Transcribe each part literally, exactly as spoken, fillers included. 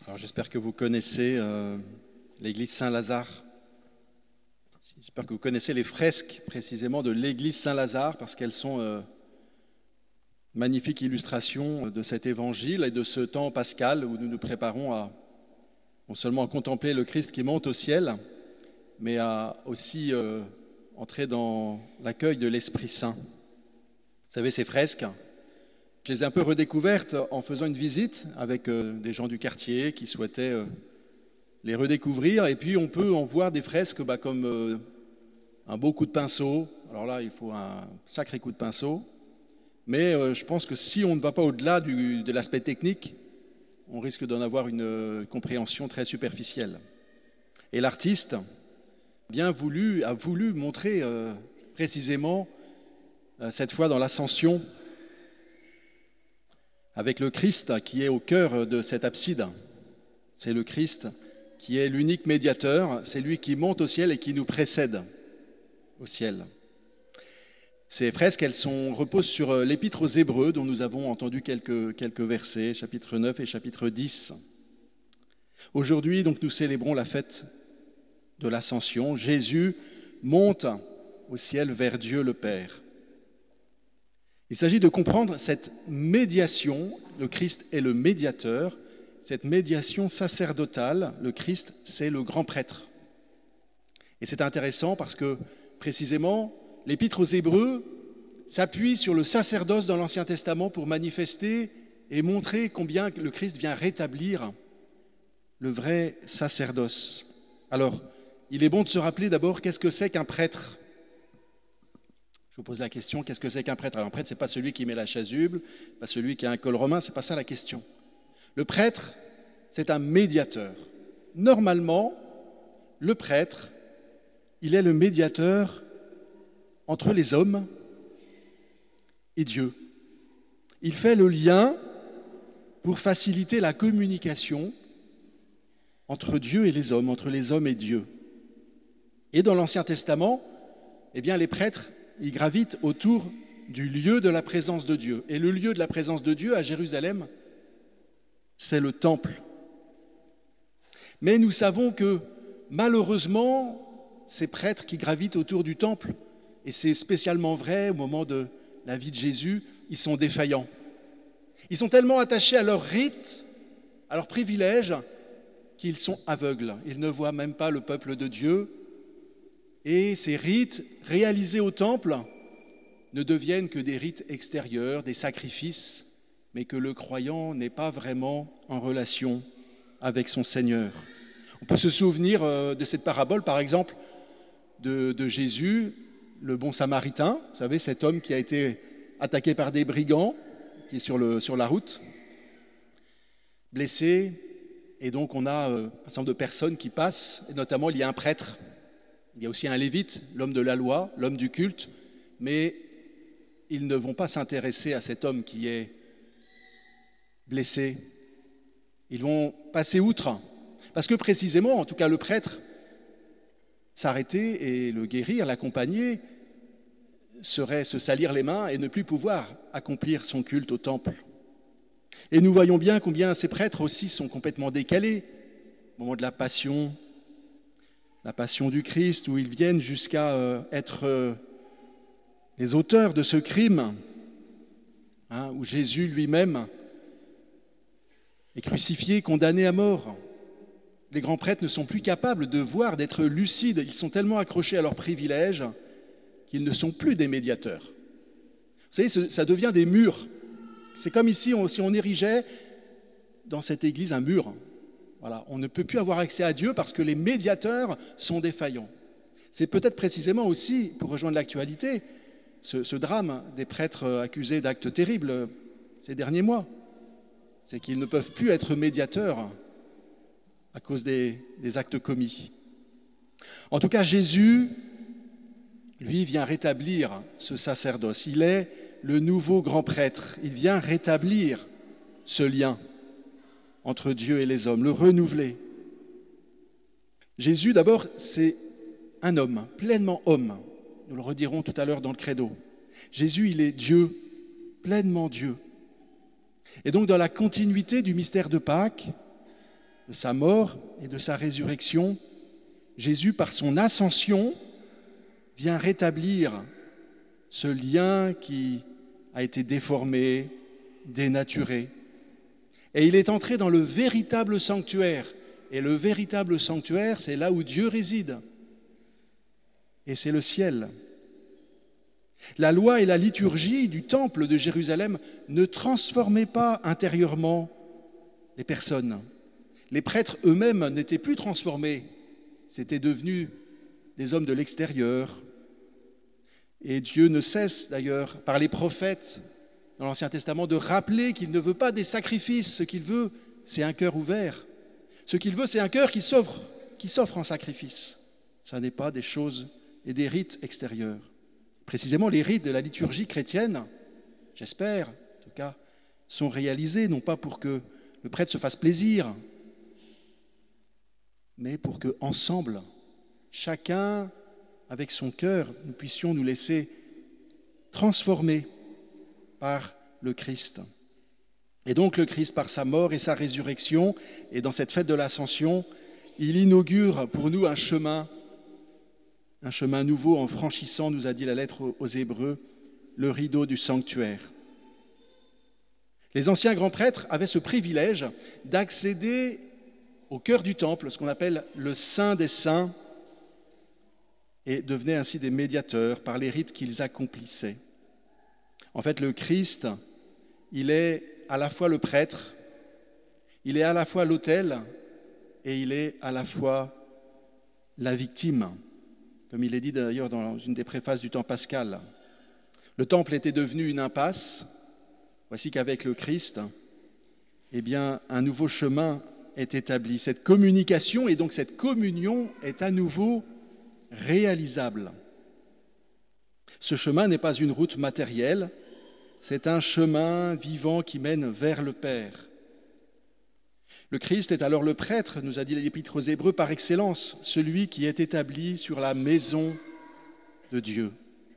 Alors j'espère que vous connaissez euh, l'église Saint-Lazare. J'espère que vous connaissez les fresques précisément de l'église Saint-Lazare parce qu'elles sont euh, magnifiques illustrations de cet évangile et de ce temps pascal où nous nous préparons à non seulement à contempler le Christ qui monte au ciel, mais à aussi euh, entrer dans l'accueil de l'Esprit Saint. Vous savez, ces fresques, je les ai un peu redécouvertes en faisant une visite avec euh, des gens du quartier qui souhaitaient euh, les redécouvrir. Et puis on peut en voir des fresques bah, comme euh, un beau coup de pinceau. Alors là, il faut un sacré coup de pinceau. Mais euh, je pense que si on ne va pas au-delà du, de l'aspect technique, on risque d'en avoir une euh, compréhension très superficielle. Et l'artiste bien voulu, a voulu montrer euh, précisément, euh, cette fois dans l'Ascension, avec le Christ qui est au cœur de cette abside. C'est le Christ qui est l'unique médiateur, c'est lui qui monte au ciel et qui nous précède au ciel. Ces fresques, elles sont, reposent sur l'Épître aux Hébreux, dont nous avons entendu quelques, quelques versets, chapitre neuf et chapitre dix. Aujourd'hui, donc, nous célébrons la fête de l'Ascension. Jésus monte au ciel vers Dieu le Père. Il s'agit de comprendre cette médiation, le Christ est le médiateur, cette médiation sacerdotale, le Christ, c'est le grand prêtre. Et c'est intéressant parce que, précisément, l'Épître aux Hébreux s'appuie sur le sacerdoce dans l'Ancien Testament pour manifester et montrer combien le Christ vient rétablir le vrai sacerdoce. Alors, il est bon de se rappeler d'abord qu'est-ce que c'est qu'un prêtre. Je vous pose la question, qu'est-ce que c'est qu'un prêtre? Alors, un prêtre, ce n'est pas celui qui met la chasuble, pas celui qui a un col romain, ce n'est pas ça la question. Le prêtre, c'est un médiateur. Normalement, le prêtre, il est le médiateur entre les hommes et Dieu. Il fait le lien pour faciliter la communication entre Dieu et les hommes, entre les hommes et Dieu. Et dans l'Ancien Testament, eh bien, les prêtres, ils gravitent autour du lieu de la présence de Dieu. Et le lieu de la présence de Dieu à Jérusalem, c'est le temple. Mais nous savons que, malheureusement, ces prêtres qui gravitent autour du temple, et c'est spécialement vrai au moment de la vie de Jésus, ils sont défaillants. Ils sont tellement attachés à leurs rites, à leurs privilèges, qu'ils sont aveugles. Ils ne voient même pas le peuple de Dieu. Et ces rites réalisés au temple ne deviennent que des rites extérieurs, des sacrifices, mais que le croyant n'est pas vraiment en relation avec son Seigneur. On peut se souvenir de cette parabole, par exemple, de, de Jésus, le bon samaritain, vous savez, cet homme qui a été attaqué par des brigands, qui est sur, le, sur la route, blessé, et donc on a un certain nombre de personnes qui passent, et notamment il y a un prêtre, il y a aussi un lévite, l'homme de la loi, l'homme du culte, mais ils ne vont pas s'intéresser à cet homme qui est blessé. Ils vont passer outre, parce que précisément, en tout cas le prêtre, s'arrêter et le guérir, l'accompagner, serait se salir les mains et ne plus pouvoir accomplir son culte au temple. Et nous voyons bien combien ces prêtres aussi sont complètement décalés au moment de la passion, la passion du Christ, où ils viennent jusqu'à euh, être euh, les auteurs de ce crime, hein, où Jésus lui-même est crucifié, condamné à mort. Les grands prêtres ne sont plus capables de voir, d'être lucides. Ils sont tellement accrochés à leurs privilèges qu'ils ne sont plus des médiateurs. Vous savez, ça devient des murs. C'est comme ici, on, si on érigeait dans cette église un mur. Voilà, on ne peut plus avoir accès à Dieu parce que les médiateurs sont défaillants. C'est peut-être précisément aussi, pour rejoindre l'actualité, ce, ce drame des prêtres accusés d'actes terribles ces derniers mois. C'est qu'ils ne peuvent plus être médiateurs à cause des, des actes commis. En tout cas, Jésus, lui, vient rétablir ce sacerdoce. Il est le nouveau grand prêtre. Il vient rétablir ce lien entre Dieu et les hommes, le renouveler. Jésus, d'abord, c'est un homme, pleinement homme. Nous le redirons tout à l'heure dans le credo. Jésus, il est Dieu, pleinement Dieu. Et donc, dans la continuité du mystère de Pâques, de sa mort et de sa résurrection, Jésus, par son ascension, vient rétablir ce lien qui a été déformé, dénaturé. Et il est entré dans le véritable sanctuaire. Et le véritable sanctuaire, c'est là où Dieu réside. Et c'est le ciel. La loi et la liturgie du temple de Jérusalem ne transformaient pas intérieurement les personnes. Les prêtres eux-mêmes n'étaient plus transformés. C'étaient devenus des hommes de l'extérieur. Et Dieu ne cesse d'ailleurs, par les prophètes dans l'Ancien Testament, de rappeler qu'il ne veut pas des sacrifices. Ce qu'il veut, c'est un cœur ouvert. Ce qu'il veut, c'est un cœur qui s'offre, qui s'offre en sacrifice. Ce n'est pas des choses et des rites extérieurs. Précisément, les rites de la liturgie chrétienne, j'espère, en tout cas, sont réalisés, non pas pour que le prêtre se fasse plaisir, mais pour que, ensemble, chacun, avec son cœur, nous puissions nous laisser transformer par le Christ. Et donc le Christ, par sa mort et sa résurrection, et dans cette fête de l'Ascension, il inaugure pour nous un chemin, un chemin nouveau en franchissant, nous a dit la lettre aux Hébreux, le rideau du sanctuaire. Les anciens grands prêtres avaient ce privilège d'accéder au cœur du temple, ce qu'on appelle le Saint des Saints, et devenaient ainsi des médiateurs par les rites qu'ils accomplissaient. En fait, le Christ, il est à la fois le prêtre, il est à la fois l'autel, et il est à la fois la victime, comme il est dit d'ailleurs dans une des préfaces du temps pascal. Le temple était devenu une impasse. Voici qu'avec le Christ, eh bien, un nouveau chemin est établi. Cette communication et donc cette communion est à nouveau réalisable. Ce chemin n'est pas une route matérielle, c'est un chemin vivant qui mène vers le Père. Le Christ est alors le prêtre, nous a dit l'Épître aux Hébreux, par excellence, celui qui est établi sur la maison de Dieu.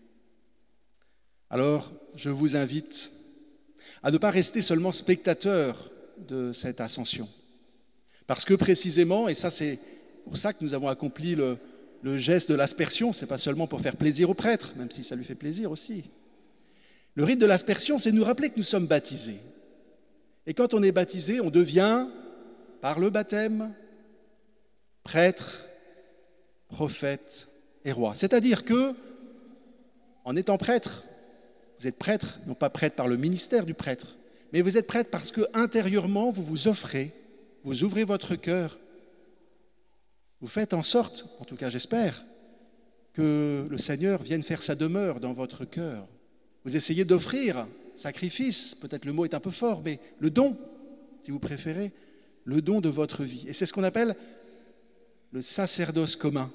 Alors, je vous invite à ne pas rester seulement spectateur de cette ascension. Parce que précisément, et ça c'est pour ça que nous avons accompli le, le geste de l'aspersion, ce n'est pas seulement pour faire plaisir au prêtre, même si ça lui fait plaisir aussi. Le rite de l'aspersion, c'est nous rappeler que nous sommes baptisés. Et quand on est baptisé, on devient, par le baptême, prêtre, prophète et roi. C'est-à-dire que, en étant prêtre, vous êtes prêtre, non pas prêtre par le ministère du prêtre, mais vous êtes prêtre parce que intérieurement, vous vous offrez, vous ouvrez votre cœur, vous faites en sorte, en tout cas j'espère, que le Seigneur vienne faire sa demeure dans votre cœur. Vous essayez d'offrir sacrifice, peut-être le mot est un peu fort, mais le don, si vous préférez, le don de votre vie. Et c'est ce qu'on appelle le sacerdoce commun.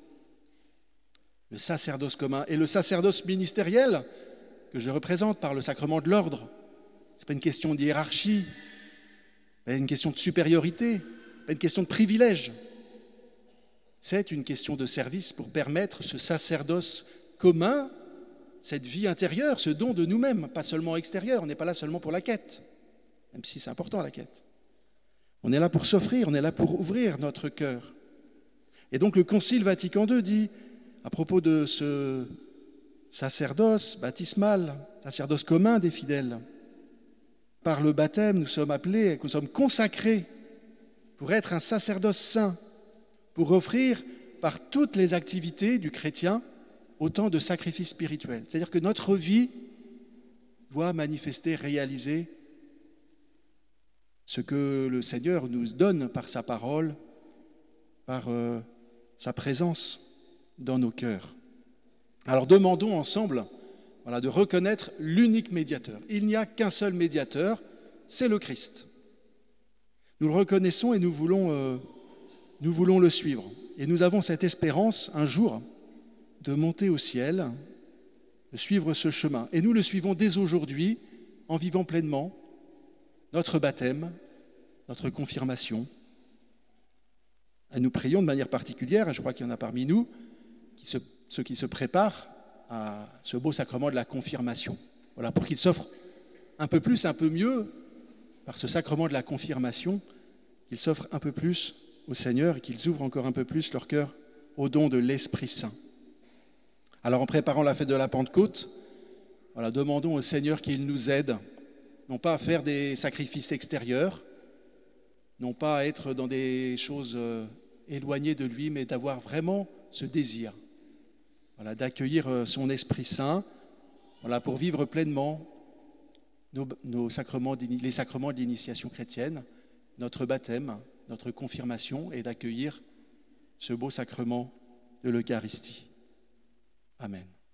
Le sacerdoce commun et le sacerdoce ministériel que je représente par le sacrement de l'ordre. Ce n'est pas une question de hiérarchie, pas une question de supériorité, pas une question de privilège. C'est une question de service pour permettre ce sacerdoce commun, cette vie intérieure, ce don de nous-mêmes, pas seulement extérieur. On n'est pas là seulement pour la quête, même si c'est important la quête. On est là pour s'offrir, on est là pour ouvrir notre cœur. Et donc le Concile Vatican deux dit, à propos de ce sacerdoce baptismal, sacerdoce commun des fidèles, par le baptême, nous sommes appelés, nous sommes consacrés pour être un sacerdoce saint, pour offrir par toutes les activités du chrétien autant de sacrifices spirituels. C'est-à-dire que notre vie doit manifester, réaliser ce que le Seigneur nous donne par sa parole, par euh, sa présence dans nos cœurs. Alors demandons ensemble voilà, de reconnaître l'unique médiateur. Il n'y a qu'un seul médiateur, c'est le Christ. Nous le reconnaissons et nous voulons, euh, nous voulons le suivre. Et nous avons cette espérance, un jour, de monter au ciel, de suivre ce chemin. Et nous le suivons dès aujourd'hui, en vivant pleinement notre baptême, notre confirmation. Et nous prions de manière particulière, et je crois qu'il y en a parmi nous, qui se, ceux qui se préparent à ce beau sacrement de la confirmation. Voilà, pour qu'il s'offre un peu plus, un peu mieux, par ce sacrement de la confirmation, qu'ils s'offrent un peu plus au Seigneur et qu'ils ouvrent encore un peu plus leur cœur au don de l'Esprit Saint. Alors en préparant la fête de la Pentecôte, voilà, demandons au Seigneur qu'il nous aide, non pas à faire des sacrifices extérieurs, non pas à être dans des choses euh, éloignées de lui, mais d'avoir vraiment ce désir, voilà, d'accueillir euh, son Esprit Saint, voilà, pour vivre pleinement nos, nos sacrements, les sacrements de l'initiation chrétienne, notre baptême, notre confirmation, et d'accueillir ce beau sacrement de l'Eucharistie. Amen.